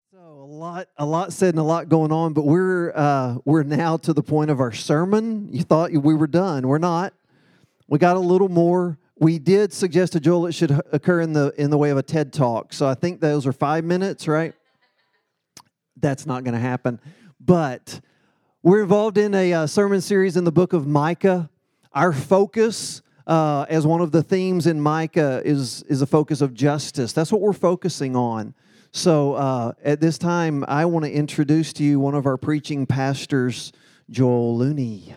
So a lot said and a lot going on, but we're now to the point of our sermon. You thought we were done. We're not. We got a little more. We did suggest to Joel it should occur in the way of a TED Talk. So I think those are 5 minutes, right? That's not going to happen. But we're involved in a sermon series in the book of Micah. Our focus, as one of the themes in Micah, is a focus of justice. That's what we're focusing on. So at this time, I want to introduce to you one of our preaching pastors, Joel Looney.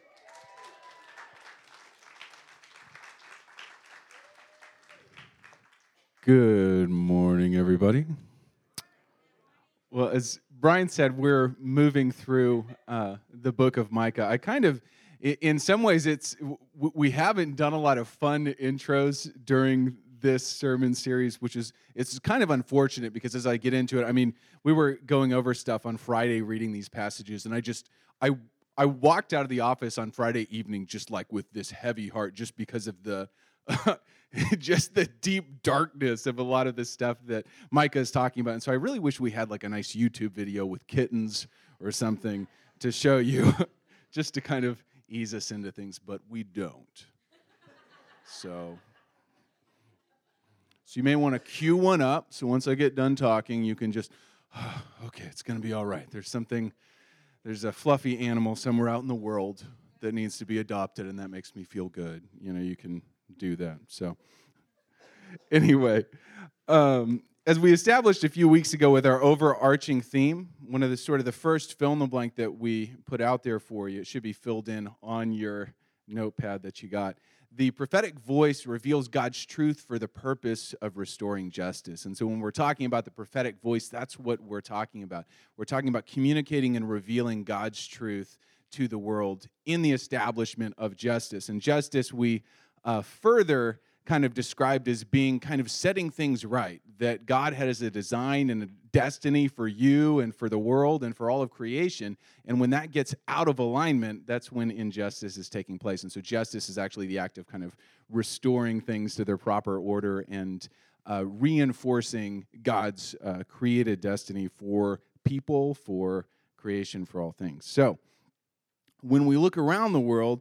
Good morning, everybody. Well, as Brian said, we're moving through the book of Micah. I kind of, in some ways, we haven't done a lot of fun intros during this sermon series, it's kind of unfortunate because as I get into it, I mean, we were going over stuff on Friday reading these passages, and I walked out of the office on Friday evening just like with this heavy heart just because of the just the deep darkness of a lot of the stuff that Micah is talking about. And so I really wish we had like a nice YouTube video with kittens or something to show you just to kind of ease us into things, but we don't. So you may want to cue one up, so once I get done talking, you can just, okay, it's going to be all right. There's a fluffy animal somewhere out in the world that needs to be adopted, and that makes me feel good. You know, you can do that. So anyway, as we established a few weeks ago with our overarching theme, one of the first fill in the blank that we put out there for you, it should be filled in on your notepad that you got. The prophetic voice reveals God's truth for the purpose of restoring justice. And so when we're talking about the prophetic voice, that's what we're talking about. We're talking about communicating and revealing God's truth to the world in the establishment of justice. And justice we further kind of described as being kind of setting things right, that God has a design and a destiny for you and for the world and for all of creation. And when that gets out of alignment, that's when injustice is taking place. And so justice is actually the act of kind of restoring things to their proper order and reinforcing God's created destiny for people, for creation, for all things. So when we look around the world,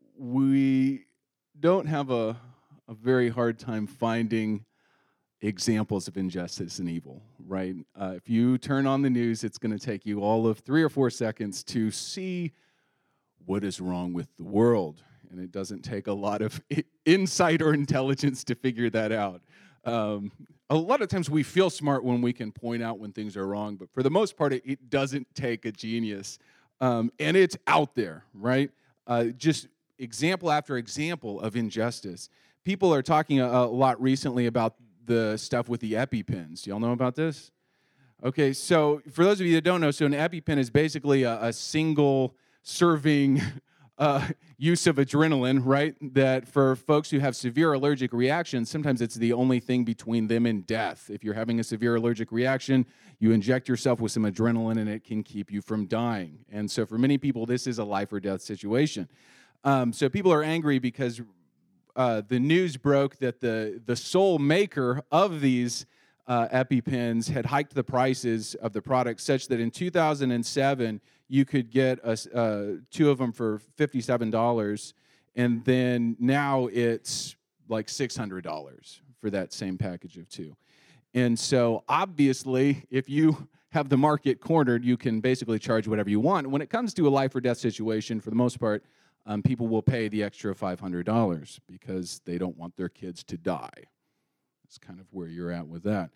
we don't have a very hard time finding examples of injustice and evil, right? If you turn on the news, it's going to take you all of 3 or 4 seconds to see what is wrong with the world. And it doesn't take a lot of insight or intelligence to figure that out. A lot of times we feel smart when we can point out when things are wrong, but for the most part, it doesn't take a genius. And it's out there, right? Just example after example of injustice. People are talking a lot recently about the stuff with the EpiPens. Do y'all know about this? Okay, so for those of you that don't know, so an EpiPen is basically a single serving use of adrenaline, right? That for folks who have severe allergic reactions, sometimes it's the only thing between them and death. If you're having a severe allergic reaction, you inject yourself with some adrenaline and it can keep you from dying. And so for many people, this is a life or death situation. So people are angry because the news broke that the sole maker of these EpiPens had hiked the prices of the product such that in 2007 you could get 2 of them for $57, and then now it's like $600 for that same package of 2. And so obviously, if you have the market cornered, you can basically charge whatever you want. When it comes to a life or death situation, for the most part, people will pay the extra $500 because they don't want their kids to die. That's kind of where you're at with that.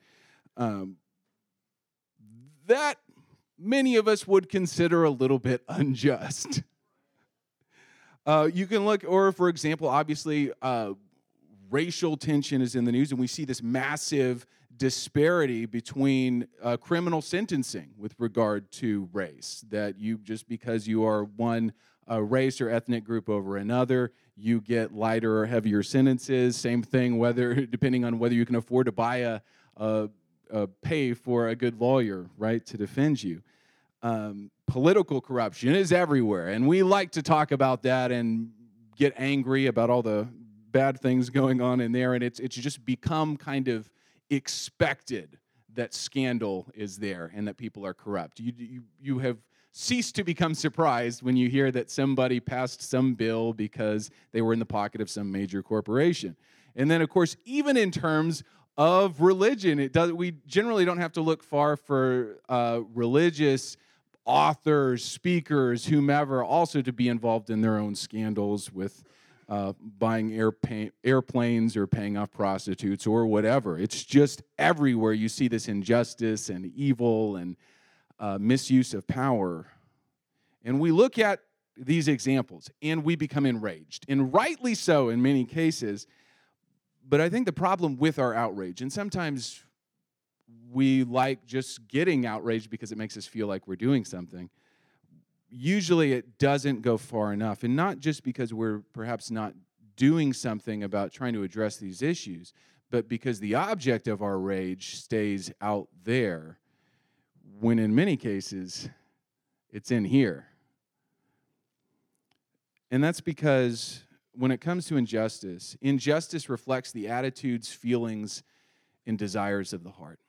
That many of us would consider a little bit unjust. You can look, or for example, obviously, racial tension is in the news, and we see this massive disparity between criminal sentencing with regard to race, that you just because you are one race or ethnic group over another, you get lighter or heavier sentences. Same thing, depending on whether you can afford to buy pay for a good lawyer, right, to defend you. Political corruption is everywhere, and we like to talk about that and get angry about all the bad things going on in there, and it's just become kind of expected that scandal is there and that people are corrupt. You have ceased to become surprised when you hear that somebody passed some bill because they were in the pocket of some major corporation. And then, of course, even in terms of religion, we generally don't have to look far for religious authors, speakers, whomever, also to be involved in their own scandals with buying airplanes or paying off prostitutes or whatever. It's just everywhere you see this injustice and evil and misuse of power. And we look at these examples and we become enraged, and rightly so in many cases. But I think the problem with our outrage, and sometimes we like just getting outraged because it makes us feel like we're doing something. Usually it doesn't go far enough, and not just because we're perhaps not doing something about trying to address these issues, but because the object of our rage stays out there, when in many cases it's in here. And that's because when it comes to injustice, injustice reflects the attitudes, feelings, and desires of the heart.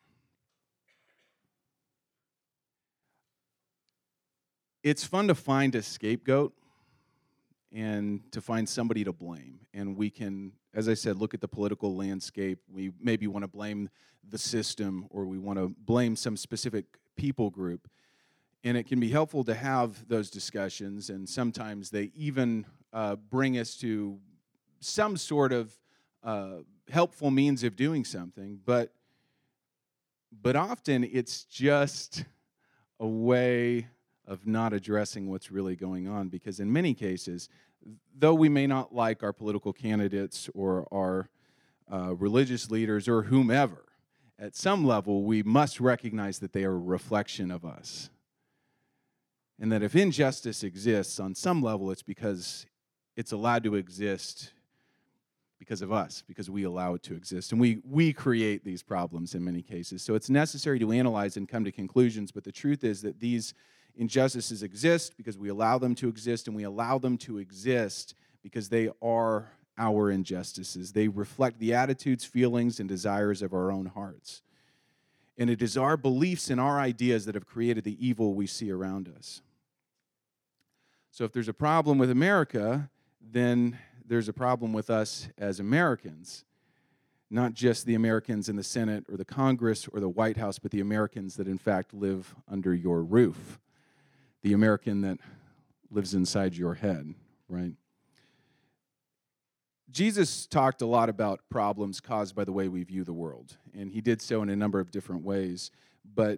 It's fun to find a scapegoat and to find somebody to blame. And we can, as I said, look at the political landscape. We maybe want to blame the system, or we want to blame some specific people group. And it can be helpful to have those discussions, and sometimes they even bring us to some sort of helpful means of doing something. But often it's just a way of not addressing what's really going on, because in many cases, though we may not like our political candidates or our religious leaders or whomever, at some level we must recognize that they are a reflection of us. And that if injustice exists on some level, it's because it's allowed to exist because of us, because we allow it to exist. And we create these problems in many cases. So it's necessary to analyze and come to conclusions, but the truth is that these injustices exist because we allow them to exist, and we allow them to exist because they are our injustices. They reflect the attitudes, feelings, and desires of our own hearts. And it is our beliefs and our ideas that have created the evil we see around us. So if there's a problem with America, then there's a problem with us as Americans. Not just the Americans in the Senate or the Congress or the White House, but the Americans that in fact live under your roof. The American that lives inside your head, right? Jesus talked a lot about problems caused by the way we view the world, and he did so in a number of different ways, but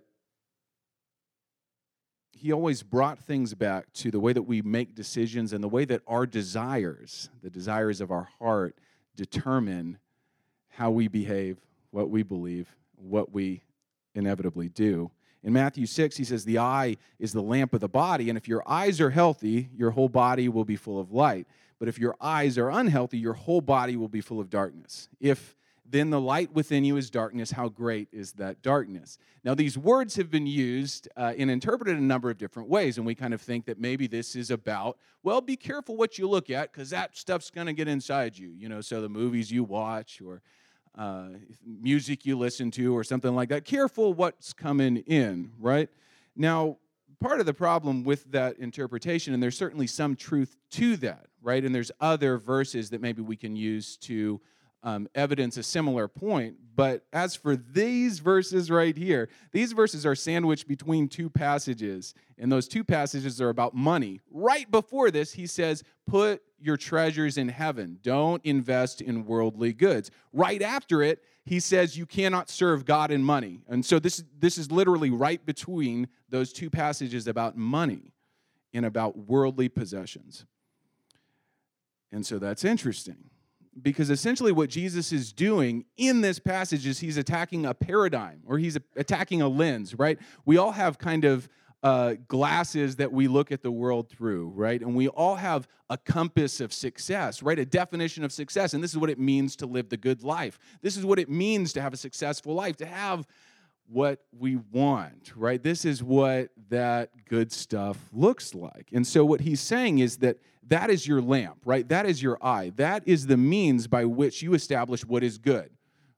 he always brought things back to the way that we make decisions and the way that our desires, the desires of our heart, determine how we behave, what we believe, what we inevitably do. In Matthew 6, he says, the eye is the lamp of the body, and if your eyes are healthy, your whole body will be full of light. But if your eyes are unhealthy, your whole body will be full of darkness. If then the light within you is darkness, how great is that darkness? Now, these words have been used and interpreted in a number of different ways, and we kind of think that maybe this is about, well, be careful what you look at, because that stuff's going to get inside you. You know, so the movies you watch or music you listen to or something like that. Careful what's coming in, right? Now, part of the problem with that interpretation, and there's certainly some truth to that, right? And there's other verses that maybe we can use to evidence a similar point. But as for these verses right here, these verses are sandwiched between two passages, and those two passages are about money. Right before this, he says, put your treasures in heaven. Don't invest in worldly goods. Right after it, he says you cannot serve God and money. And so this is literally right between those two passages about money and about worldly possessions. And so that's interesting, because essentially what Jesus is doing in this passage is he's attacking a paradigm, or he's attacking a lens, right? We all have kind of glasses that we look at the world through, right? And we all have a compass of success, right? A definition of success. And this is what it means to live the good life. This is what it means to have a successful life, to have what we want, right? This is what that good stuff looks like. And so what he's saying is that that is your lamp, right? That is your eye. That is the means by which you establish what is good,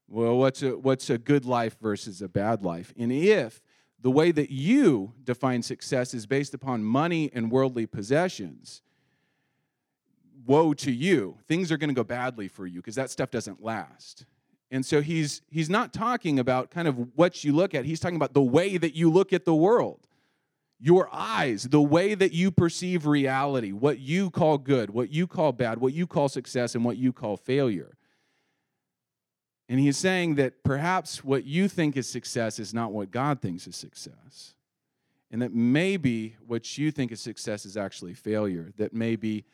Well, what's a good life versus a bad life? And if the way that you define success is based upon money and worldly possessions, woe to you. Things are going to go badly for you because that stuff doesn't last. And so he's not talking about kind of what you look at. He's talking about the way that you look at the world. Your eyes, the way that you perceive reality, what you call good, what you call bad, what you call success, and what you call failure. And he's saying that perhaps what you think is success is not what God thinks is success. And that maybe what you think is success is actually failure. That maybe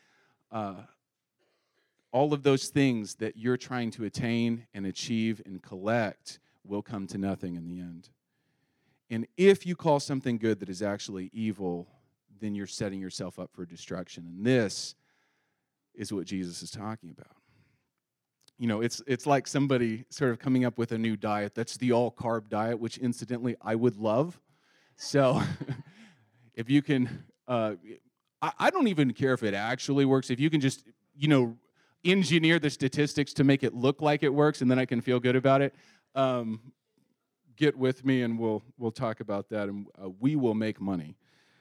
all of those things that you're trying to attain and achieve and collect will come to nothing in the end. And if you call something good that is actually evil, then you're setting yourself up for destruction. And this is what Jesus is talking about. You know, it's like somebody sort of coming up with a new diet. That's the all-carb diet, which incidentally I would love. So if you can, I don't even care if it actually works. If you can just, engineer the statistics to make it look like it works, and then I can feel good about it. Get with me, and we'll talk about that, and we will make money.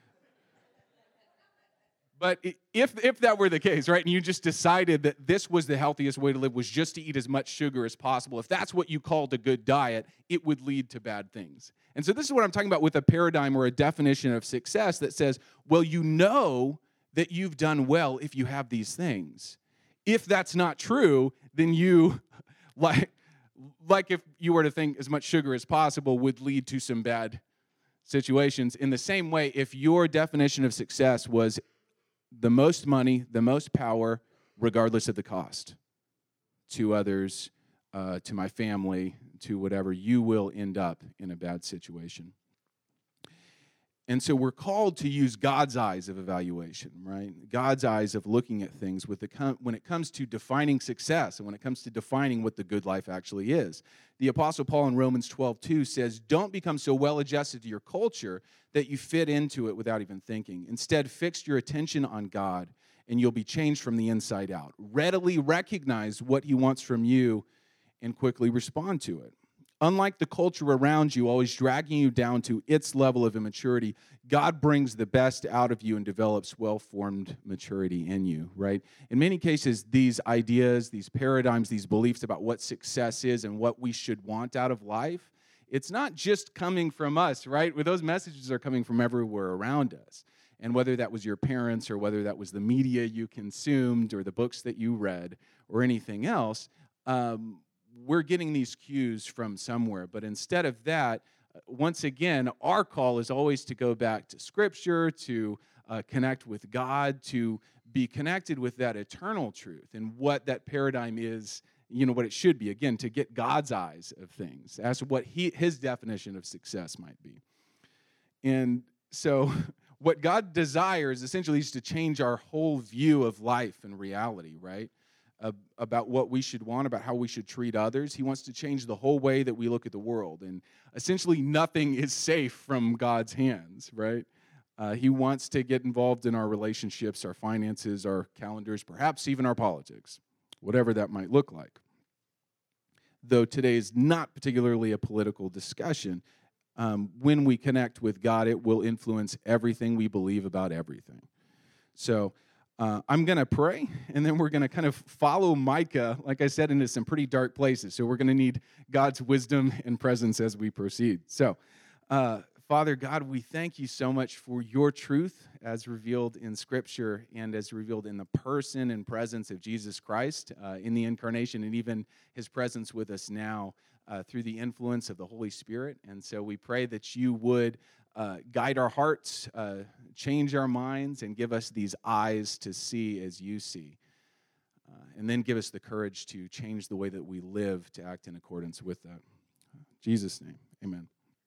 But if that were the case, right, and you just decided that this was the healthiest way to live, was just to eat as much sugar as possible, if that's what you called a good diet, it would lead to bad things. And so this is what I'm talking about with a paradigm or a definition of success that says, well, you know that you've done well if you have these things. If that's not true, then you, like if you were to think as much sugar as possible, would lead to some bad situations. In the same way, if your definition of success was the most money, the most power, regardless of the cost, to others, to my family, to whatever, you will end up in a bad situation. And so we're called to use God's eyes of evaluation, right? God's eyes of looking at things when it comes to defining success and when it comes to defining what the good life actually is. The Apostle Paul in Romans 12:2 says, don't become so well adjusted to your culture that you fit into it without even thinking. Instead, fix your attention on God, and you'll be changed from the inside out. Readily recognize what he wants from you and quickly respond to it. Unlike the culture around you, always dragging you down to its level of immaturity, God brings the best out of you and develops well-formed maturity in you, right? In many cases, these ideas, these paradigms, these beliefs about what success is and what we should want out of life, it's not just coming from us, right? Well, those messages are coming from everywhere around us. And whether that was your parents or whether that was the media you consumed or the books that you read or anything else, we're getting these cues from somewhere. But instead of that, once again, our call is always to go back to Scripture, to connect with God, to be connected with that eternal truth and what that paradigm is, what it should be. Again, to get God's eyes of things as to what his definition of success might be. And so what God desires essentially is to change our whole view of life and reality, right? About what we should want, about how we should treat others. He wants to change the whole way that we look at the world. And essentially nothing is safe from God's hands, right? He wants to get involved in our relationships, our finances, our calendars, perhaps even our politics, whatever that might look like. Though today is not particularly a political discussion, when we connect with God, it will influence everything we believe about everything. So I'm going to pray, and then we're going to kind of follow Micah, like I said, into some pretty dark places. So we're going to need God's wisdom and presence as we proceed. So, Father God, we thank you so much for your truth as revealed in Scripture and as revealed in the person and presence of Jesus Christ in the incarnation and even his presence with us now through the influence of the Holy Spirit. And so we pray that you would guide our hearts, change our minds, and give us these eyes to see as you see. And then give us the courage to change the way that we live to act in accordance with that. In Jesus' name, amen.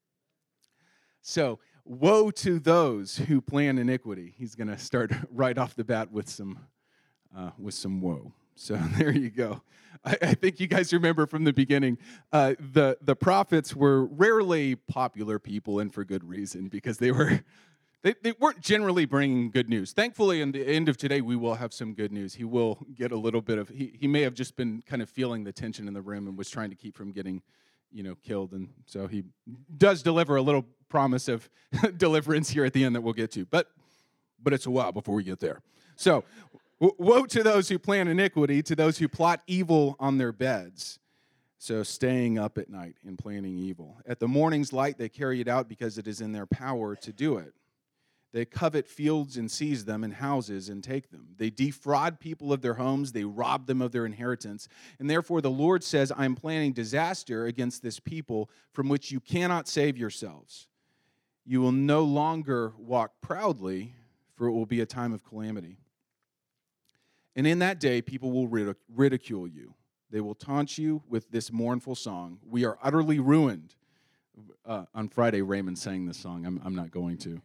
So, woe to those who plan iniquity. He's going to start right off the bat with some woe. So there you go. I think you guys remember from the beginning, the prophets were rarely popular people, and for good reason, because they were They weren't generally bringing good news. Thankfully, in the end of today, we will have some good news. He will get a little bit of, he may have just been kind of feeling the tension in the room and was trying to keep from getting, killed. And so he does deliver a little promise of deliverance here at the end that we'll get to. But it's a while before we get there. So, woe to those who plan iniquity, to those who plot evil on their beds. So staying up at night and planning evil. At the morning's light, they carry it out because it is in their power to do it. They covet fields and seize them, and houses and take them. They defraud people of their homes. They rob them of their inheritance. And therefore the Lord says, I am planning disaster against this people from which you cannot save yourselves. You will no longer walk proudly, for it will be a time of calamity. And in that day, people will ridicule you. They will taunt you with this mournful song. We are utterly ruined. On Friday, Raymond sang this song. I'm not going to.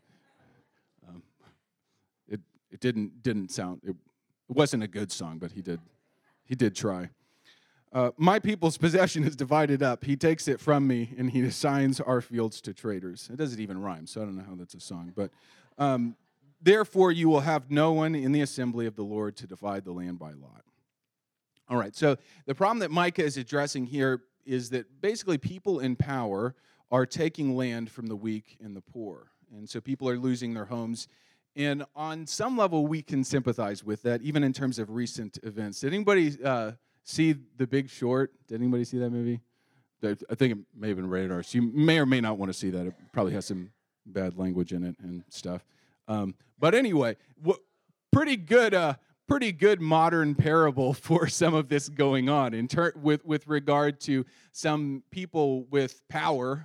It didn't sound. It wasn't a good song, but he did try. My people's possession is divided up. He takes it from me, and he assigns our fields to traders. It doesn't even rhyme, so I don't know how that's a song. But therefore, you will have no one in the assembly of the Lord to divide the land by lot. All right, so the problem that Micah is addressing here is that basically people in power are taking land from the weak and the poor. And so people are losing their homes. And on some level, we can sympathize with that, even in terms of recent events. Did anybody see The Big Short? Did anybody see that movie? I think it may have been rated R. So you may or may not want to see that. It probably has some bad language in it and stuff. But anyway, pretty good modern parable for some of this going on with regard to some people with power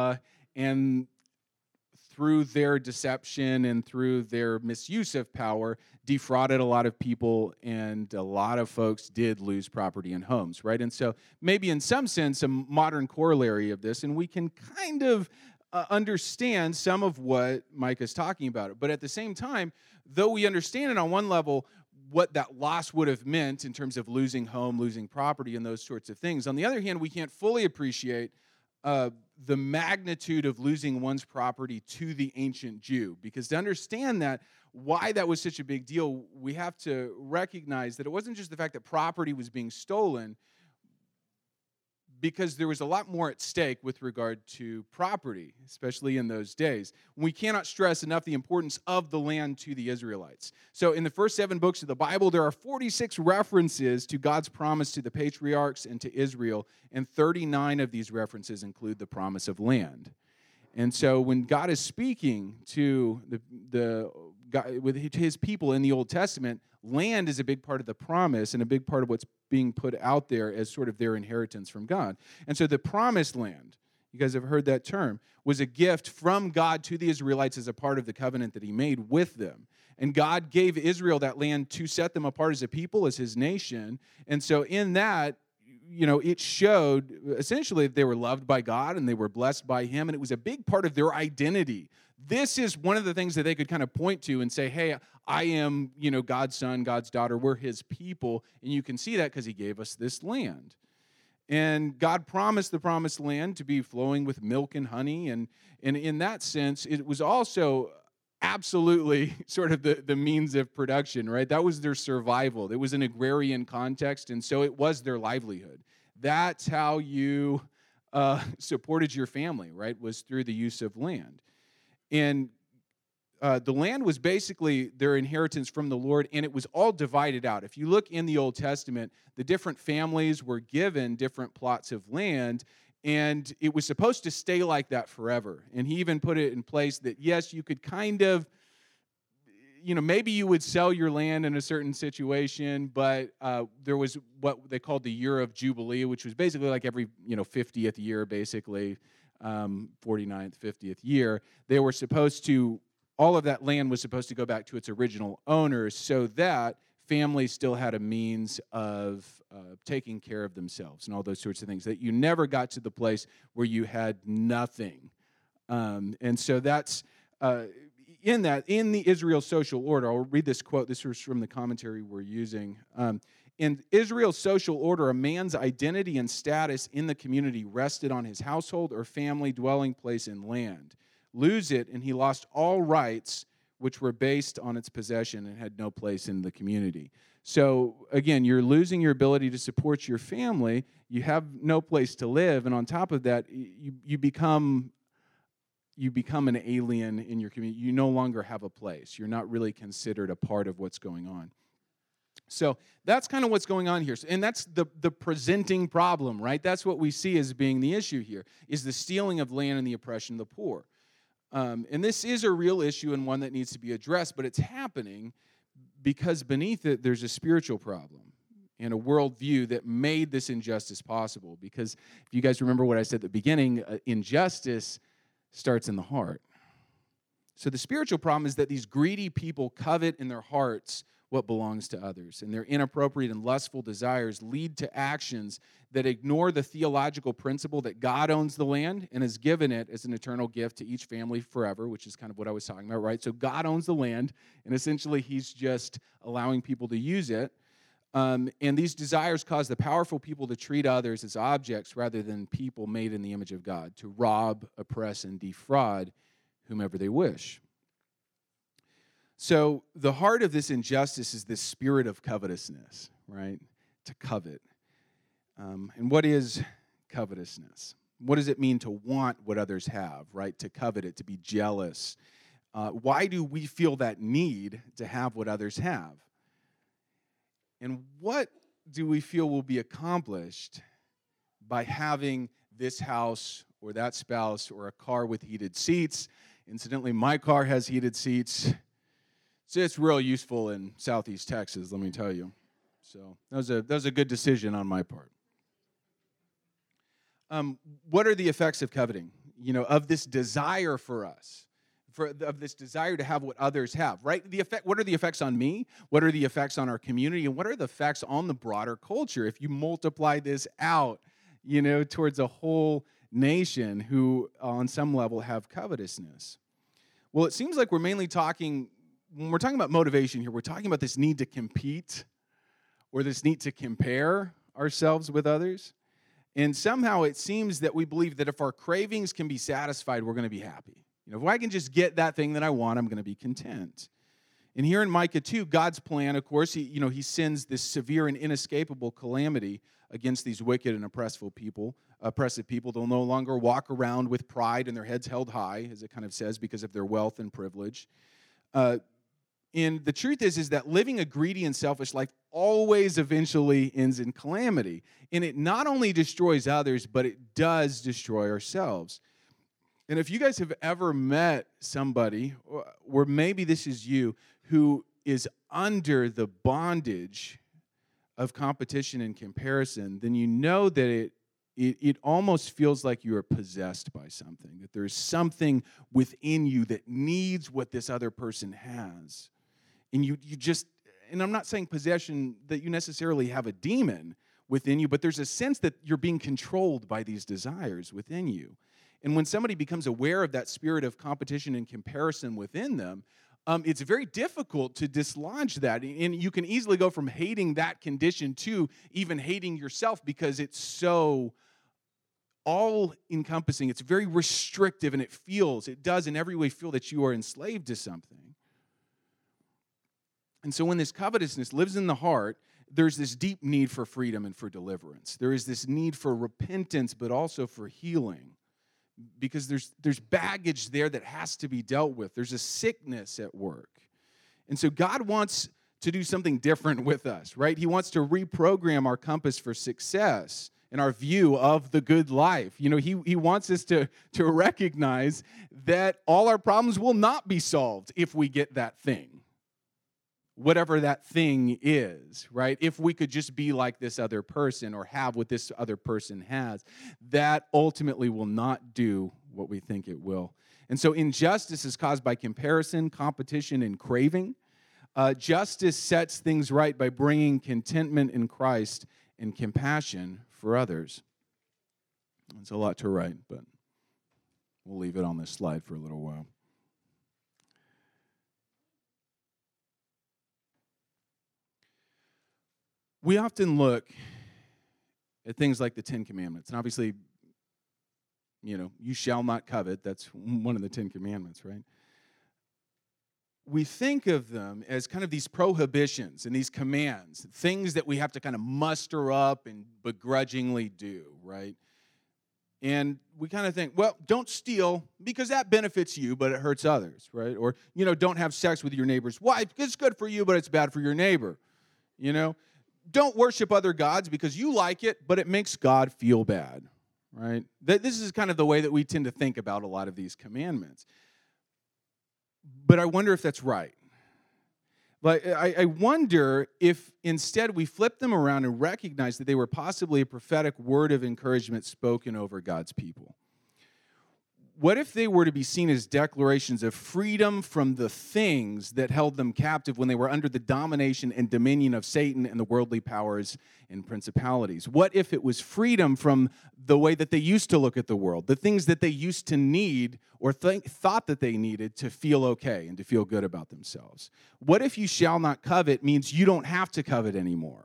and through their deception and through their misuse of power, defrauded a lot of people, and a lot of folks did lose property and homes, right? And so maybe in some sense, a modern corollary of this, and we can kind of understand some of what Micah is talking about. But at the same time, though we understand it on one level, what that loss would have meant in terms of losing home, losing property, and those sorts of things. On the other hand, we can't fully appreciate the magnitude of losing one's property to the ancient Jew. Because to understand that, why that was such a big deal, we have to recognize that it wasn't just the fact that property was being stolen, because there was a lot more at stake with regard to property, especially in those days. We cannot stress enough the importance of the land to the Israelites. So in the first 7 books of the Bible, there are 46 references to God's promise to the patriarchs and to Israel, and 39 of these references include the promise of land. And so when God is speaking to with his people in the Old Testament, land is a big part of the promise and a big part of what's being put out there as sort of their inheritance from God. And so the promised land, you guys have heard that term, was a gift from God to the Israelites as a part of the covenant that he made with them. And God gave Israel that land to set them apart as a people, as his nation. And so in that, it showed essentially that they were loved by God and they were blessed by him, and it was a big part of their identity. This is one of the things that they could kind of point to and say, hey, I am, God's son, God's daughter, we're his people, and you can see that because he gave us this land. And God promised the promised land to be flowing with milk and honey, and in that sense, it was also absolutely sort of the means of production, right? That was their survival. It was an agrarian context, and so it was their livelihood. That's how you supported your family, right, was through the use of land. And the land was basically their inheritance from the Lord, and it was all divided out. If you look in the Old Testament, the different families were given different plots of land, and it was supposed to stay like that forever. And he even put it in place that, yes, you could kind of, maybe you would sell your land in a certain situation, but there was what they called the year of Jubilee, which was basically like every, 50th year, basically, 49th, 50th year. They were supposed to, all of that land was supposed to go back to its original owners so that families still had a means of taking care of themselves and all those sorts of things, that you never got to the place where you had nothing. And so that's in the Israel social order. I'll read this quote. This was from the commentary we're using. In Israel's social order, a man's identity and status in the community rested on his household or family dwelling place and land. lose it, and he lost all rights which were based on its possession and had no place in the community. So again, you're losing your ability to support your family. You have no place to live, and on top of that, you become an alien in your community. You no longer have a place. You're not really considered a part of what's going on. So that's kind of what's going on here. And that's the presenting problem, right? That's what we see as being the issue here, is the stealing of land and the oppression of the poor. And this is a real issue and one that needs to be addressed, but it's happening because beneath it, there's a spiritual problem and a worldview that made this injustice possible. Because if you guys remember what I said at the beginning, injustice starts in the heart. So the spiritual problem is that these greedy people covet in their hearts what belongs to others, and their inappropriate and lustful desires lead to actions that ignore the theological principle that God owns the land and has given it as an eternal gift to each family forever, which is kind of what I was talking about, right? So God owns the land, and essentially he's just allowing people to use it. And these desires cause the powerful people to treat others as objects rather than people made in the image of God, to rob, oppress, and defraud whomever they wish. So the heart of this injustice is this spirit of covetousness, right? To covet. And what is covetousness? What does it mean to want what others have, right? To covet it, to be jealous. Why do we feel that need to have what others have? And what do we feel will be accomplished by having this house or that spouse or a car with heated seats? Incidentally, my car has heated seats. So it's real useful in Southeast Texas, let me tell you. So that was a good decision on my part. What are the effects of coveting? Of this desire for us, of this desire to have what others have, right? What are the effects on me? What are the effects on our community? And what are the effects on the broader culture if you multiply this out, towards a whole nation who, on some level, have covetousness? Well, it seems like we're mainly talking. When we're talking about motivation here, we're talking about this need to compete or this need to compare ourselves with others. And somehow it seems that we believe that if our cravings can be satisfied, we're going to be happy. If I can just get that thing that I want, I'm going to be content. And here in Micah 2, God's plan, of course, he sends this severe and inescapable calamity against these wicked and oppressive people. They'll no longer walk around with pride and their heads held high, as it kind of says, because of their wealth and privilege. And the truth is that living a greedy and selfish life always eventually ends in calamity. And it not only destroys others, but it does destroy ourselves. And if you guys have ever met somebody, or maybe this is you, who is under the bondage of competition and comparison, then you know that it almost feels like you are possessed by something, that there's something within you that needs what this other person has. And you just, and I'm not saying possession that you necessarily have a demon within you, but there's a sense that you're being controlled by these desires within you. And when somebody becomes aware of that spirit of competition and comparison within them, it's very difficult to dislodge that. And you can easily go from hating that condition to even hating yourself because it's so all-encompassing. It's very restrictive, and it does in every way feel that you are enslaved to something. And so when this covetousness lives in the heart, there's this deep need for freedom and for deliverance. There is this need for repentance, but also for healing. Because there's baggage there that has to be dealt with. There's a sickness at work. And so God wants to do something different with us, right? He wants to reprogram our compass for success and our view of the good life. He wants us to recognize that all our problems will not be solved if we get that thing. Whatever that thing is, right? If we could just be like this other person or have what this other person has, that ultimately will not do what we think it will. And so injustice is caused by comparison, competition, and craving. Justice sets things right by bringing contentment in Christ and compassion for others. It's a lot to write, but we'll leave it on this slide for a little while. We often look at things like the Ten Commandments, and obviously, you shall not covet. That's one of the 10 Commandments, right? We think of them as kind of these prohibitions and these commands, things that we have to kind of muster up and begrudgingly do, right? And we kind of think, well, don't steal because that benefits you, but it hurts others, right? Or, don't have sex with your neighbor's wife. It's good for you, but it's bad for your neighbor. Don't worship other gods because you like it, but it makes God feel bad, right? This is kind of the way that we tend to think about a lot of these commandments. But I wonder if that's right. But I wonder if instead we flip them around and recognize that they were possibly a prophetic word of encouragement spoken over God's people. What if they were to be seen as declarations of freedom from the things that held them captive when they were under the domination and dominion of Satan and the worldly powers and principalities? What if it was freedom from the way that they used to look at the world, the things that they used to need or thought that they needed to feel okay and to feel good about themselves? What if you shall not covet means you don't have to covet anymore?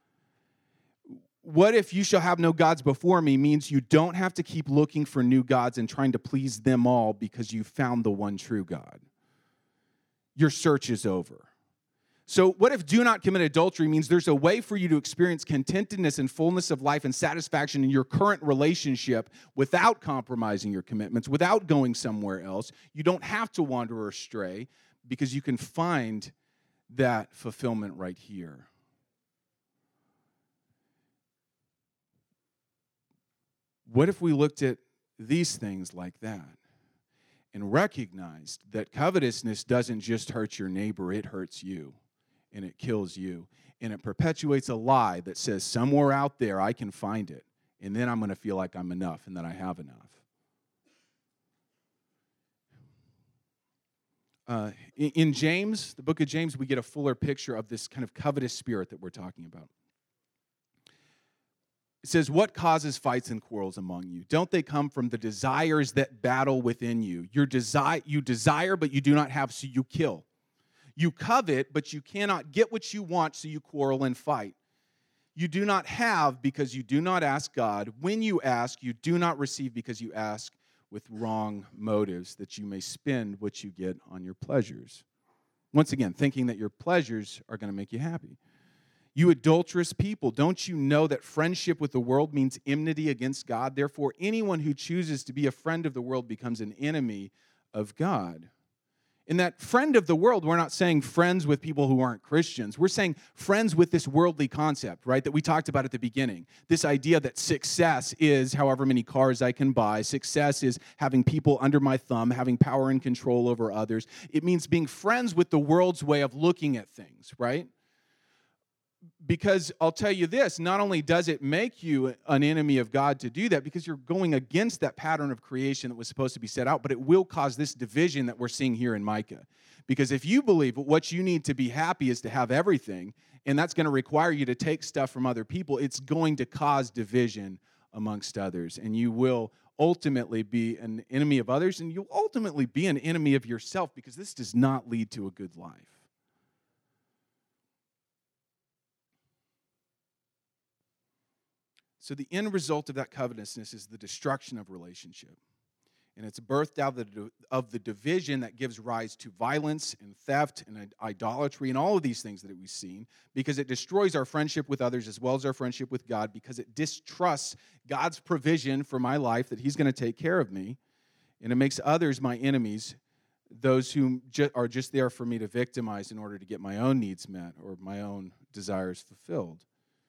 What if you shall have no gods before me means you don't have to keep looking for new gods and trying to please them all because you found the one true God? Your search is over. So what if do not commit adultery means there's a way for you to experience contentedness and fullness of life and satisfaction in your current relationship without compromising your commitments, without going somewhere else? You don't have to wander astray because you can find that fulfillment right here. What if we looked at these things like that and recognized that covetousness doesn't just hurt your neighbor, it hurts you and it kills you and it perpetuates a lie that says somewhere out there I can find it and then I'm going to feel like I'm enough and that I have enough. In James, the book of James, we get a fuller picture of this kind of covetous spirit that we're talking about. It says, what causes fights and quarrels among you? Don't they come from the desires that battle within you? You desire, but you do not have, so you kill. You covet, but you cannot get what you want, so you quarrel and fight. You do not have because you do not ask God. When you ask, you do not receive because you ask with wrong motives, that you may spend what you get on your pleasures. Once again, thinking that your pleasures are going to make you happy. You adulterous people, don't you know that friendship with the world means enmity against God? Therefore, anyone who chooses to be a friend of the world becomes an enemy of God. In that friend of the world, we're not saying friends with people who aren't Christians. We're saying friends with this worldly concept, right, that we talked about at the beginning. This idea that success is however many cars I can buy. Success is having people under my thumb, having power and control over others. It means being friends with the world's way of looking at things, right? Because I'll tell you this, not only does it make you an enemy of God to do that, because you're going against that pattern of creation that was supposed to be set out, but it will cause this division that we're seeing here in Micah. Because if you believe what you need to be happy is to have everything, and that's going to require you to take stuff from other people, it's going to cause division amongst others. And you will ultimately be an enemy of others, and you'll ultimately be an enemy of yourself, because this does not lead to a good life. So the end result of that covetousness is the destruction of relationship. And it's birthed out of the division that gives rise to violence and theft and idolatry and all of these things that we've seen, because it destroys our friendship with others as well as our friendship with God, because it distrusts God's provision for my life that he's going to take care of me. And it makes others my enemies, those who are just there for me to victimize in order to get my own needs met or my own desires fulfilled.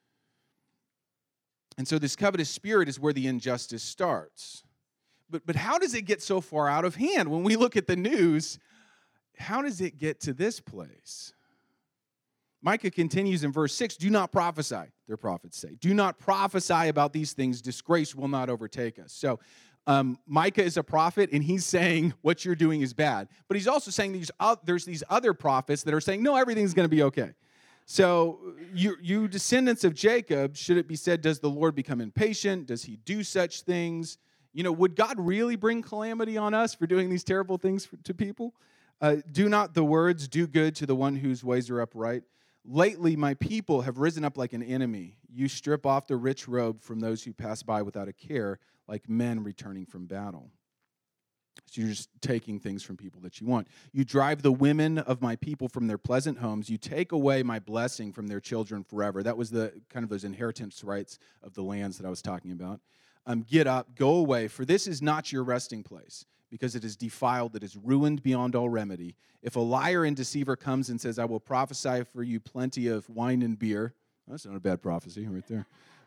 And so this covetous spirit is where the injustice starts. But how does it get so far out of hand? When we look at the news, how does it get to this place? Micah continues in verse 6, do not prophesy, their prophets say. Do not prophesy about these things. Disgrace will not overtake us. So Micah is a prophet, and he's saying what you're doing is bad. But he's also saying there's these other prophets that are saying, no, everything's going to be okay. So you descendants of Jacob, should it be said, does the Lord become impatient? Does he do such things? Would God really bring calamity on us for doing these terrible things to people? Do not the words do good to the one whose ways are upright? Lately, my people have risen up like an enemy. You strip off the rich robe from those who pass by without a care, like men returning from battle. So you're just taking things from people that you want. You drive the women of my people from their pleasant homes. You take away my blessing from their children forever. That was the kind of those inheritance rights of the lands that I was talking about. Get up, go away, for this is not your resting place, because it is defiled, it is ruined beyond all remedy. If a liar and deceiver comes and says, I will prophesy for you plenty of wine and beer, that's not a bad prophecy right there.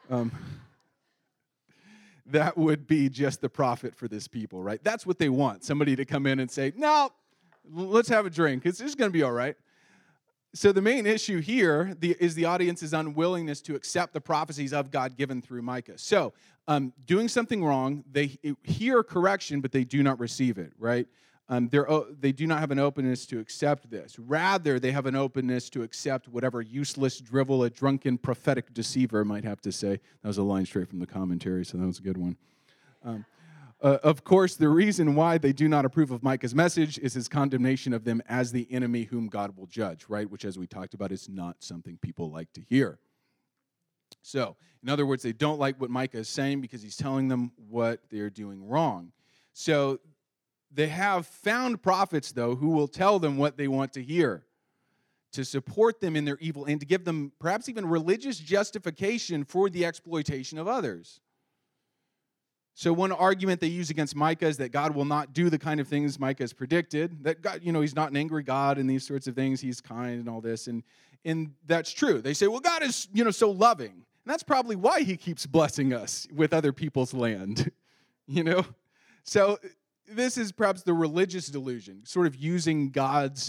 That would be just the prophet for this people, right? That's what they want, somebody to come in and say, no, let's have a drink. It's just going to be all right. So the main issue here is the audience's unwillingness to accept the prophecies of God given through Micah. So doing something wrong, they hear correction, but they do not receive it, right? They do not have an openness to accept this. Rather, they have an openness to accept whatever useless drivel a drunken prophetic deceiver might have to say. That was a line straight from the commentary, so that was a good one. Of course, the reason why they do not approve of Micah's message is his condemnation of them as the enemy whom God will judge, right? Which, as we talked about, is not something people like to hear. So, in other words, they don't like what Micah is saying because he's telling them what they're doing wrong. So, they have found prophets, though, who will tell them what they want to hear, to support them in their evil and to give them perhaps even religious justification for the exploitation of others. So one argument they use against Micah is that God will not do the kind of things Micah has predicted, that God, he's not an angry God and these sorts of things, he's kind and all this, and that's true. They say, well, God is, so loving, and that's probably why he keeps blessing us with other people's land, So this is perhaps the religious delusion, sort of using God's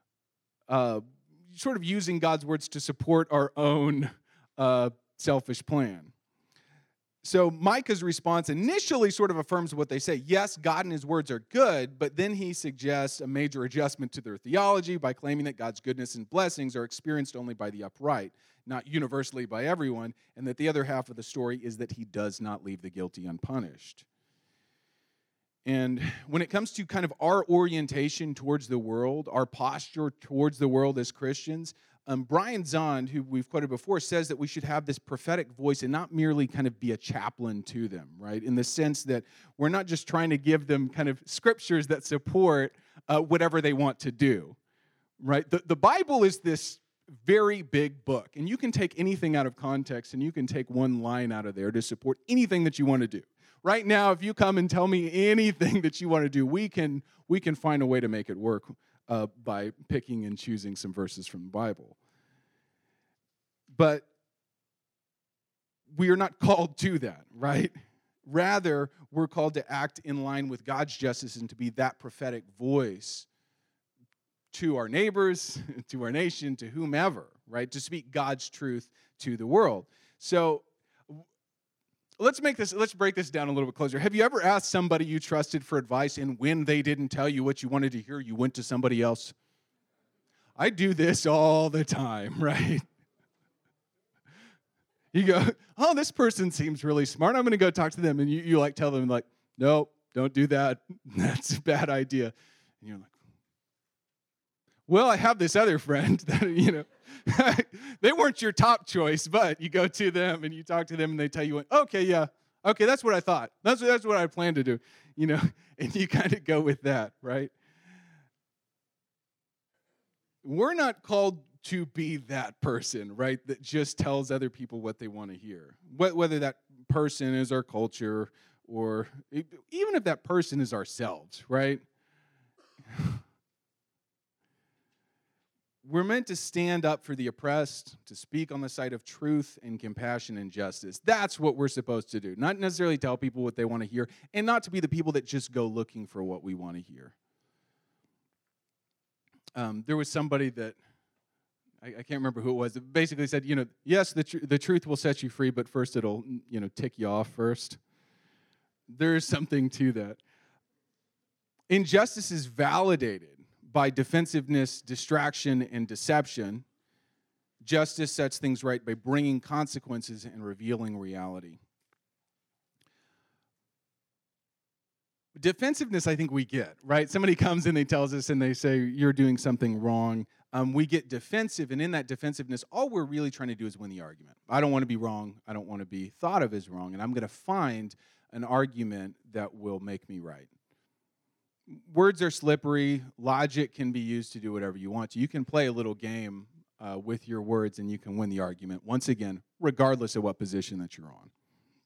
words to support our own selfish plan. So Micah's response initially sort of affirms what they say. Yes, God and his words are good, but then he suggests a major adjustment to their theology by claiming that God's goodness and blessings are experienced only by the upright, not universally by everyone, and that the other half of the story is that he does not leave the guilty unpunished. And when it comes to kind of our orientation towards the world, our posture towards the world as Christians, Brian Zahnd, who we've quoted before, says that we should have this prophetic voice and not merely kind of be a chaplain to them, right? In the sense that we're not just trying to give them kind of scriptures that support whatever they want to do, right? The Bible is this very big book, and you can take anything out of context and you can take one line out of there to support anything that you want to do. Right now, if you come and tell me anything that you want to do, we can find a way to make it work by picking and choosing some verses from the Bible. But we are not called to that, right? Rather, we're called to act in line with God's justice and to be that prophetic voice to our neighbors, to our nation, to whomever, right? To speak God's truth to the world. So let's break this down a little bit closer. Have you ever asked somebody you trusted for advice, and when they didn't tell you what you wanted to hear, you went to somebody else? I do this all the time, right? You go, oh, this person seems really smart. I'm going to go talk to them. And you like tell them, like, nope, don't do that. That's a bad idea. And you're like, well, I have this other friend that, they weren't your top choice, but you go to them and you talk to them and they tell you, okay, yeah, okay, that's what I thought. That's what I planned to do, and you kind of go with that, right? We're not called to be that person, right, that just tells other people what they want to hear, whether that person is our culture or even if that person is ourselves, right? We're meant to stand up for the oppressed, to speak on the side of truth and compassion and justice. That's what we're supposed to do. Not necessarily tell people what they want to hear, and not to be the people that just go looking for what we want to hear. There was somebody that, I can't remember who it was, that basically said, yes, the truth will set you free, but first it'll, tick you off first. There is something to that. Injustice is validated by defensiveness, distraction, and deception. Justice sets things right by bringing consequences and revealing reality. Defensiveness, I think we get, right? Somebody comes and they tells us and they say, you're doing something wrong. We get defensive, and in that defensiveness, all we're really trying to do is win the argument. I don't want to be wrong. I don't want to be thought of as wrong, and I'm going to find an argument that will make me right. Words are slippery. Logic can be used to do whatever you want to. You can play a little game with your words and you can win the argument, once again, regardless of what position that you're on.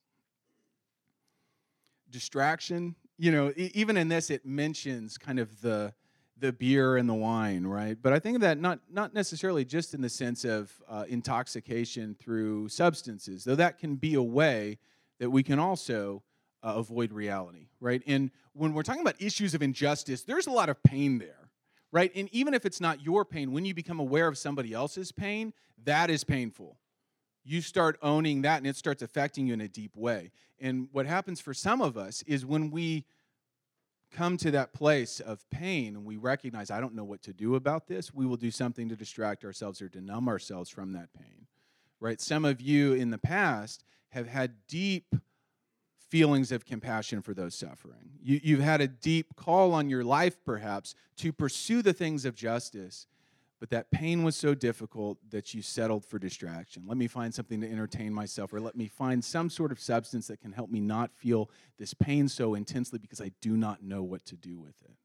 Distraction, even in this, it mentions kind of the beer and the wine, right? But I think of that not necessarily just in the sense of intoxication through substances, though that can be a way that we can also avoid reality, right? And when we're talking about issues of injustice, there's a lot of pain there, right? And even if it's not your pain, when you become aware of somebody else's pain, that is painful. You start owning that, and it starts affecting you in a deep way. And what happens for some of us is when we come to that place of pain and we recognize, I don't know what to do about this, we will do something to distract ourselves or to numb ourselves from that pain, right? Some of you in the past have had deep feelings of compassion for those suffering. You've had a deep call on your life, perhaps, to pursue the things of justice, but that pain was so difficult that you settled for distraction. Let me find something to entertain myself, or let me find some sort of substance that can help me not feel this pain so intensely because I do not know what to do with it.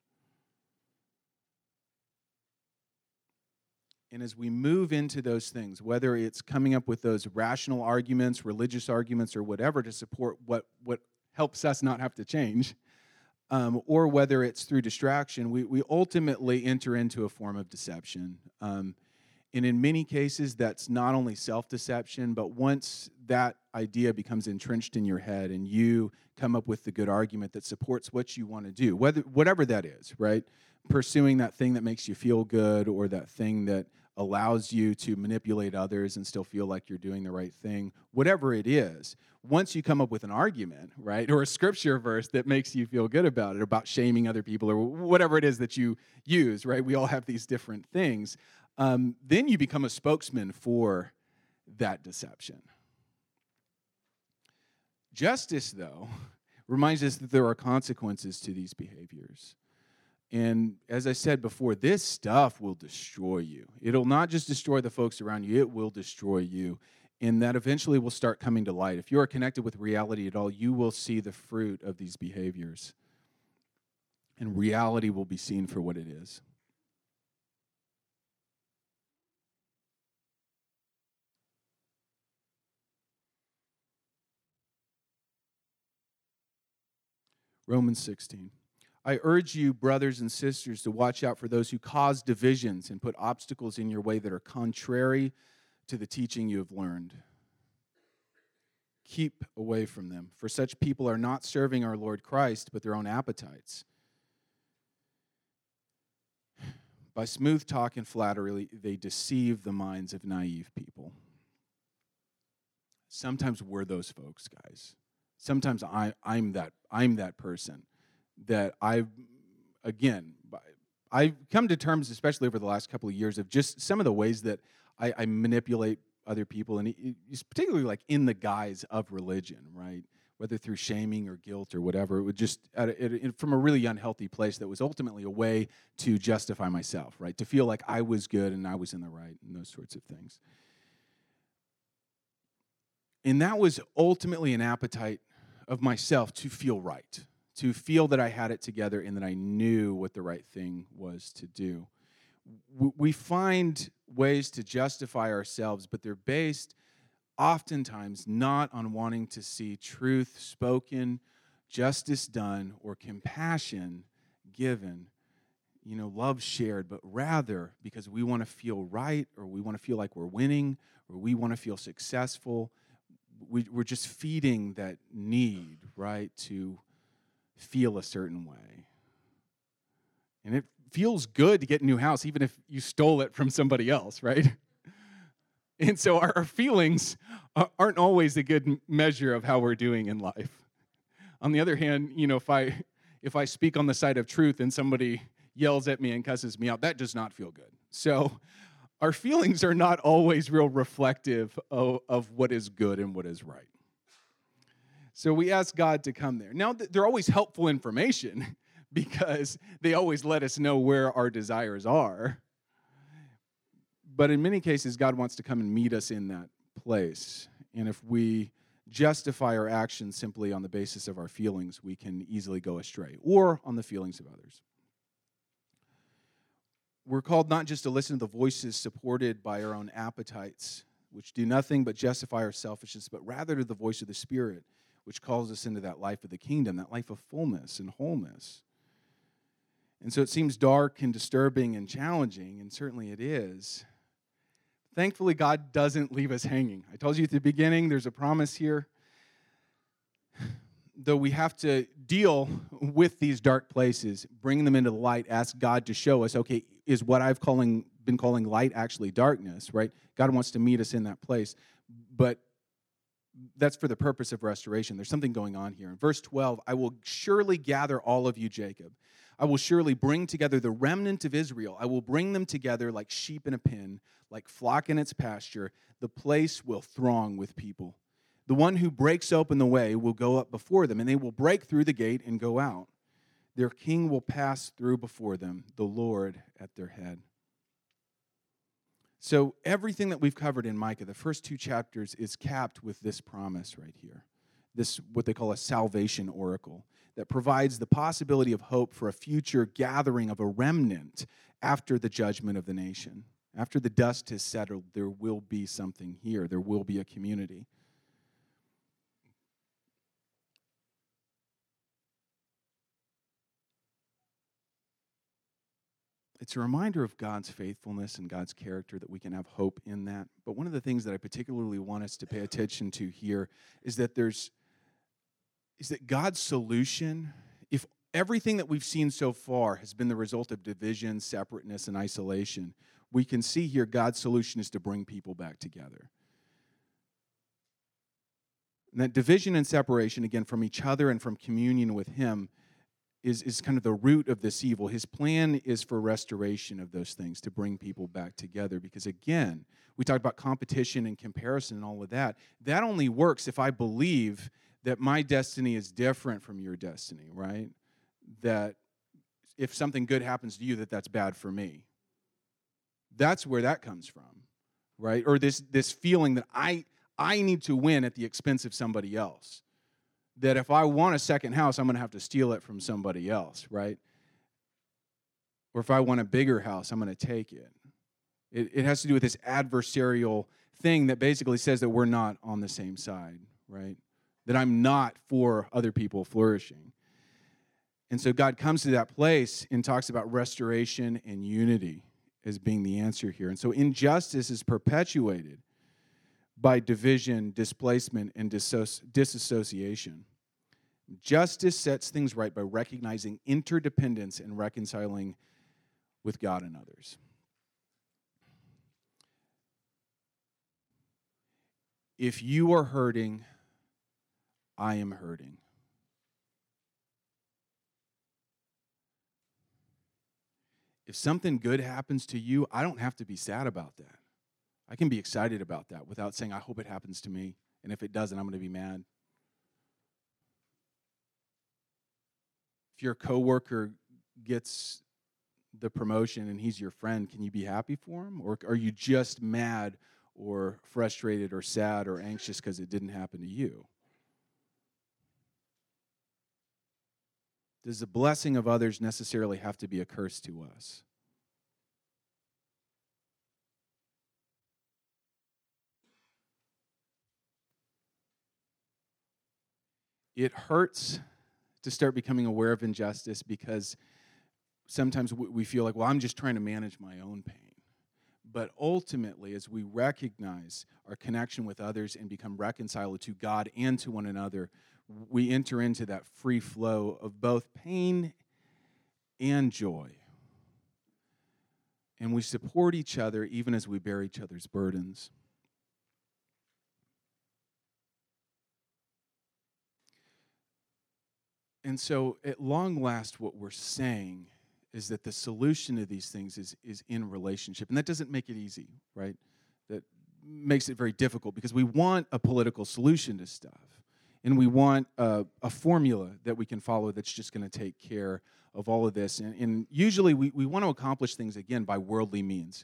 And as we move into those things, whether it's coming up with those rational arguments, religious arguments, or whatever to support what helps us not have to change, or whether it's through distraction, we ultimately enter into a form of deception. And in many cases, that's not only self-deception, but once that idea becomes entrenched in your head and you come up with the good argument that supports what you want to do, whatever that is, right? Pursuing that thing that makes you feel good, or that thing that allows you to manipulate others and still feel like you're doing the right thing, whatever it is, once you come up with an argument, right, or a scripture verse that makes you feel good about it, about shaming other people, or whatever it is that you use, right? We all have these different things. Then you become a spokesman for that deception. Justice, though, reminds us that there are consequences to these behaviors. And as I said before, this stuff will destroy you. It'll not just destroy the folks around you, it will destroy you. And that eventually will start coming to light. If you are connected with reality at all, you will see the fruit of these behaviors. And reality will be seen for what it is. Romans 16. I urge you, brothers and sisters, to watch out for those who cause divisions and put obstacles in your way that are contrary to the teaching you have learned. Keep away from them, for such people are not serving our Lord Christ, but their own appetites. By smooth talk and flattery, they deceive the minds of naive people. Sometimes we're those folks, guys. Sometimes I'm that person that I've come to terms, especially over the last couple of years, of just some of the ways that I manipulate other people, and it's particularly like in the guise of religion, right? Whether through shaming or guilt or whatever, it would just from a really unhealthy place that was ultimately a way to justify myself, right? To feel like I was good and I was in the right and those sorts of things. And that was ultimately an appetite of myself to feel right, to feel that I had it together and that I knew what the right thing was to do. We find ways to justify ourselves, but they're based oftentimes not on wanting to see truth spoken, justice done, or compassion given, love shared, but rather because we want to feel right, or we want to feel like we're winning, or we want to feel successful. We're just feeding that need, right, to feel a certain way. And it feels good to get a new house, even if you stole it from somebody else, right? And so our feelings aren't always a good measure of how we're doing in life. On the other hand, if I speak on the side of truth and somebody yells at me and cusses me out, that does not feel good. So our feelings are not always real reflective of what is good and what is right. So we ask God to come there. Now, they're always helpful information because they always let us know where our desires are. But in many cases, God wants to come and meet us in that place. And if we justify our actions simply on the basis of our feelings, we can easily go astray, or on the feelings of others. We're called not just to listen to the voices supported by our own appetites, which do nothing but justify our selfishness, but rather to the voice of the Spirit, which calls us into that life of the kingdom, that life of fullness and wholeness. And so it seems dark and disturbing and challenging, and certainly it is. Thankfully, God doesn't leave us hanging. I told you at the beginning, there's a promise here. Though we have to deal with these dark places, bring them into the light, ask God to show us, okay, is what I've been calling light actually darkness, right? God wants to meet us in that place. But that's for the purpose of restoration. There's something going on here. In verse 12, I will surely gather all of you, Jacob. I will surely bring together the remnant of Israel. I will bring them together like sheep in a pen, like flock in its pasture. The place will throng with people. The one who breaks open the way will go up before them, and they will break through the gate and go out. Their king will pass through before them, the Lord at their head. So everything that we've covered in Micah, the first 2 chapters, is capped with this promise right here. This, what they call a salvation oracle, that provides the possibility of hope for a future gathering of a remnant after the judgment of the nation. After the dust has settled, there will be something here. There will be a community. It's a reminder of God's faithfulness and God's character that we can have hope in that. But one of the things that I particularly want us to pay attention to here is that God's solution, if everything that we've seen so far has been the result of division, separateness, and isolation, we can see here God's solution is to bring people back together. And that division and separation, again, from each other and from communion with Him, is kind of the root of this evil. His plan is for restoration of those things, to bring people back together. Because again, we talked about competition and comparison and all of that. That only works if I believe that my destiny is different from your destiny, right? That if something good happens to you, that's bad for me. That's where that comes from, right? Or this feeling that I need to win at the expense of somebody else. That if I want a second house, I'm going to have to steal it from somebody else, right? Or if I want a bigger house, I'm going to take it. It has to do with this adversarial thing that basically says that we're not on the same side, right? That I'm not for other people flourishing. And so God comes to that place and talks about restoration and unity as being the answer here. And so injustice is perpetuated by division, displacement, and disassociation. Justice sets things right by recognizing interdependence and reconciling with God and others. If you are hurting, I am hurting. If something good happens to you, I don't have to be sad about that. I can be excited about that without saying, I hope it happens to me. And if it doesn't, I'm going to be mad. If your coworker gets the promotion and he's your friend, can you be happy for him? Or are you just mad or frustrated or sad or anxious because it didn't happen to you? Does the blessing of others necessarily have to be a curse to us? It hurts to start becoming aware of injustice because sometimes we feel like, well, I'm just trying to manage my own pain. But ultimately, as we recognize our connection with others and become reconciled to God and to one another, we enter into that free flow of both pain and joy. And we support each other even as we bear each other's burdens. And so, at long last, what we're saying is that the solution to these things is in relationship. And that doesn't make it easy, right? That makes it very difficult because we want a political solution to stuff. And we want a formula that we can follow that's just going to take care of all of this. And usually we want to accomplish things, again, by worldly means.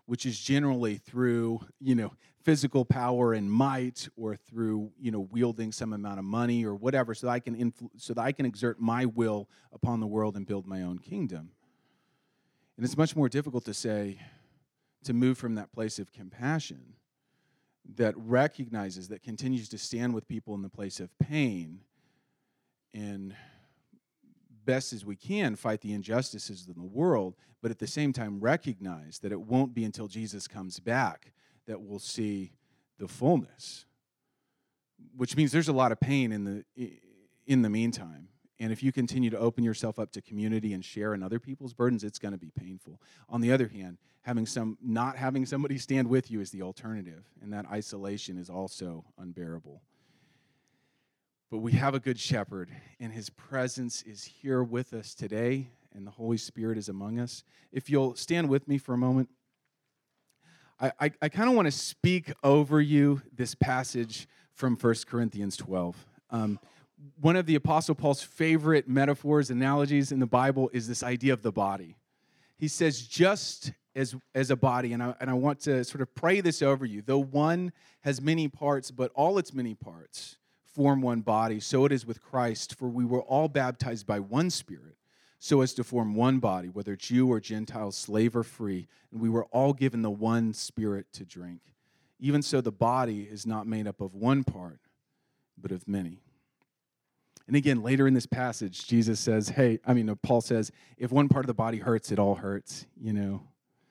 which is generally through, physical power and might, or through, wielding some amount of money or whatever, so that I can exert my will upon the world and build my own kingdom. And it's much more difficult to move from that place of compassion that recognizes, that continues to stand with people in the place of pain, and best as we can fight the injustices in the world, but at the same time recognize that it won't be until Jesus comes back that we'll see the fullness, which means there's a lot of pain in the meantime. And if you continue to open yourself up to community and share in other people's burdens, it's going to be painful. On the other hand, not having somebody stand with you is the alternative, and that isolation is also unbearable. But we have a good shepherd, and his presence is here with us today, and the Holy Spirit is among us. If you'll stand with me for a moment, I kind of want to speak over you this passage from 1 Corinthians 12. One of the Apostle Paul's favorite metaphors, analogies in the Bible is this idea of the body. He says, just as a body, and I want to sort of pray this over you, though one has many parts, but all its many parts form one body, so it is with Christ, for we were all baptized by one Spirit, so as to form one body, whether Jew or Gentile, slave or free, and we were all given the one Spirit to drink. Even so, the body is not made up of one part, but of many. And again, later in this passage, Paul says, if one part of the body hurts, it all hurts, If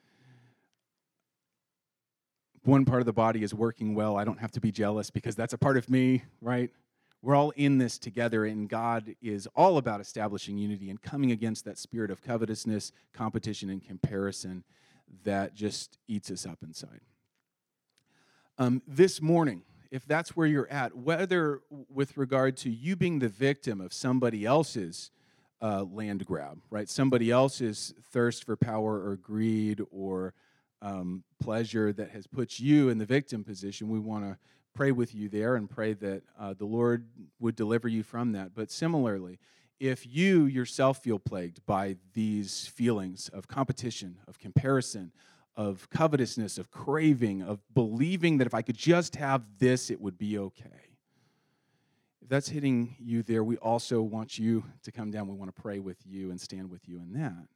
one part of the body is working well, I don't have to be jealous because that's a part of me, right? We're all in this together, and God is all about establishing unity and coming against that spirit of covetousness, competition, and comparison that just eats us up inside. This morning, if that's where you're at, whether with regard to you being the victim of somebody else's land grab, right? Somebody else's thirst for power or greed or pleasure that has put you in the victim position, we want to pray with you there and pray that the Lord would deliver you from that. But similarly, if you yourself feel plagued by these feelings of competition, of comparison, of covetousness, of craving, of believing that if I could just have this, it would be okay. If that's hitting you there, we also want you to come down. We want to pray with you and stand with you in that.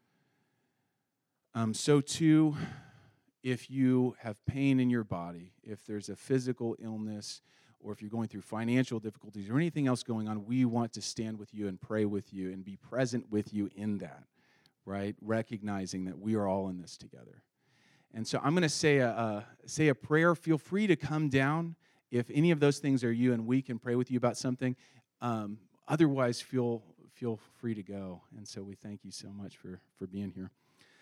So too, if you have pain in your body, if there's a physical illness, or if you're going through financial difficulties or anything else going on, we want to stand with you and pray with you and be present with you in that, right? Recognizing that we are all in this together. And so I'm going to say a prayer. Feel free to come down if any of those things are you, and we can pray with you about something. Otherwise, feel free to go. And so we thank you so much for being here.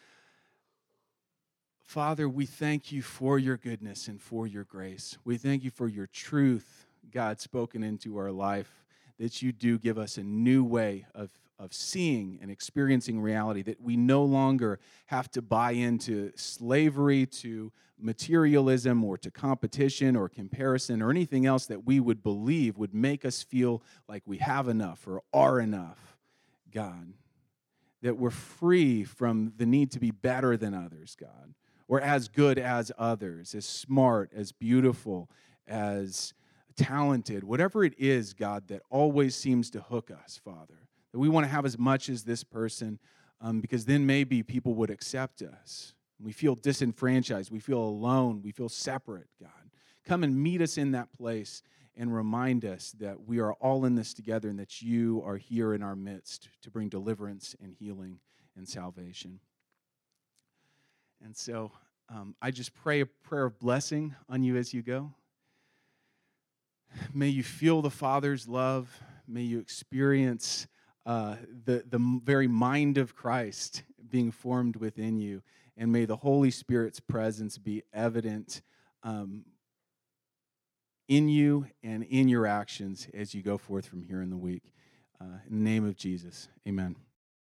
Father, we thank you for your goodness and for your grace. We thank you for your truth, God, spoken into our life, that you do give us a new way of seeing and experiencing reality, that we no longer have to buy into slavery, to materialism, or to competition or comparison or anything else that we would believe would make us feel like we have enough or are enough, God. That we're free from the need to be better than others, God, or as good as others, as smart, as beautiful, as talented, whatever it is, God, that always seems to hook us, Father. That we want to have as much as this person, because then maybe people would accept us. We feel disenfranchised. We feel alone. We feel separate, God. Come and meet us in that place and remind us that we are all in this together and that you are here in our midst to bring deliverance and healing and salvation. And so I just pray a prayer of blessing on you as you go. May you feel the Father's love. May you experience the very mind of Christ being formed within you. And may the Holy Spirit's presence be evident in you and in your actions as you go forth from here in the week. In the name of Jesus, amen.